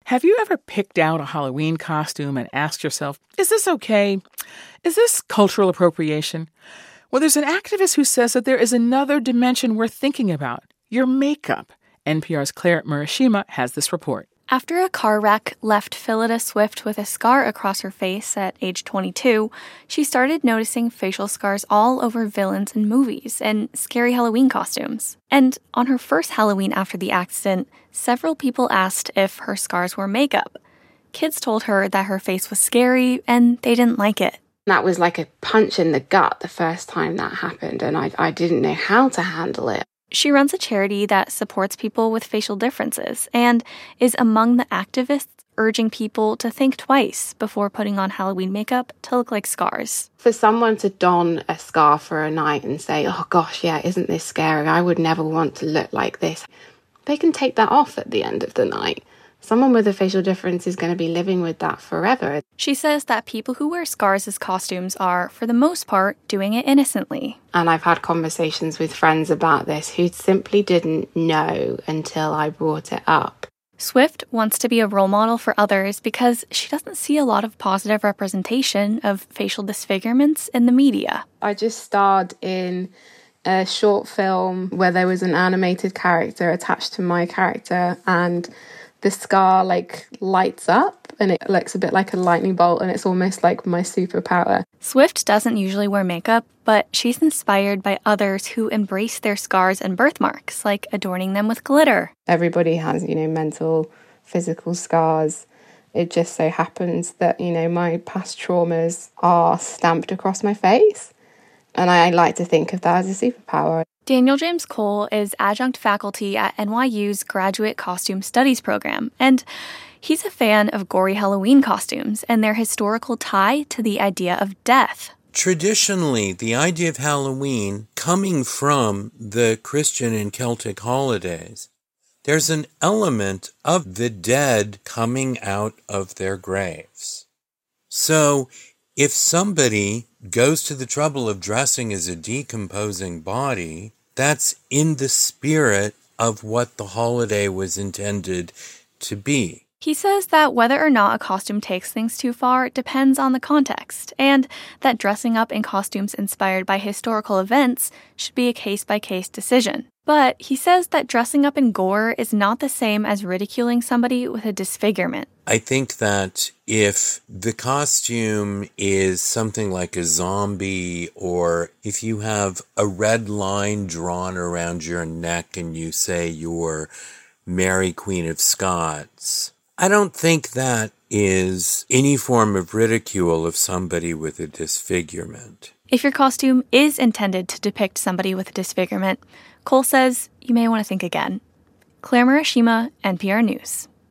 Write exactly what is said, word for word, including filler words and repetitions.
Have you ever picked out a Halloween costume and asked yourself, is this okay? Is this cultural appropriation? Well, there's an activist who says that there is another dimension worth thinking about, your makeup. N P R's Claire Murashima has this report. After a car wreck left Phillida Swift with a scar across her face at age twenty-two, she started noticing facial scars all over villains in movies and scary Halloween costumes. And on her first Halloween after the accident, several people asked if her scars were makeup. Kids told her that her face was scary and they didn't like it. That was like a punch in the gut the first time that happened, and I, I didn't know how to handle it. She runs a charity that supports people with facial differences and is among the activists urging people to think twice before putting on Halloween makeup to look like scars. For someone to don a scar for a night and say, oh gosh, yeah, isn't this scary? I would never want to look like this. They can take that off at the end of the night. Someone with a facial difference is going to be living with that forever. She says that people who wear scars as costumes are, for the most part, doing it innocently. And I've had conversations with friends about this who simply didn't know until I brought it up. Swift wants to be a role model for others because she doesn't see a lot of positive representation of facial disfigurements in the media. I just starred in a short film where there was an animated character attached to my character, and the scar like lights up and it looks a bit like a lightning bolt, and it's almost like my superpower. Swift doesn't usually wear makeup, but she's inspired by others who embrace their scars and birthmarks, like adorning them with glitter. Everybody has, you know, mental, physical scars. It just so happens that, you know, my past traumas are stamped across my face, and I like to think of that as a superpower. Daniel James Cole is adjunct faculty at N Y U's Graduate Costume Studies program, and he's a fan of gory Halloween costumes and their historical tie to the idea of death. Traditionally, the idea of Halloween, coming from the Christian and Celtic holidays, there's an element of the dead coming out of their graves. So, if somebody goes to the trouble of dressing as a decomposing body, that's in the spirit of what the holiday was intended to be. He says that whether or not a costume takes things too far depends on the context, and that dressing up in costumes inspired by historical events should be a case-by-case decision. But he says that dressing up in gore is not the same as ridiculing somebody with a disfigurement. I think that if the costume is something like a zombie, or if you have a red line drawn around your neck and you say you're Mary Queen of Scots, I don't think that is any form of ridicule of somebody with a disfigurement. If your costume is intended to depict somebody with a disfigurement, Cole says you may want to think again. Claire Murashima, N P R News.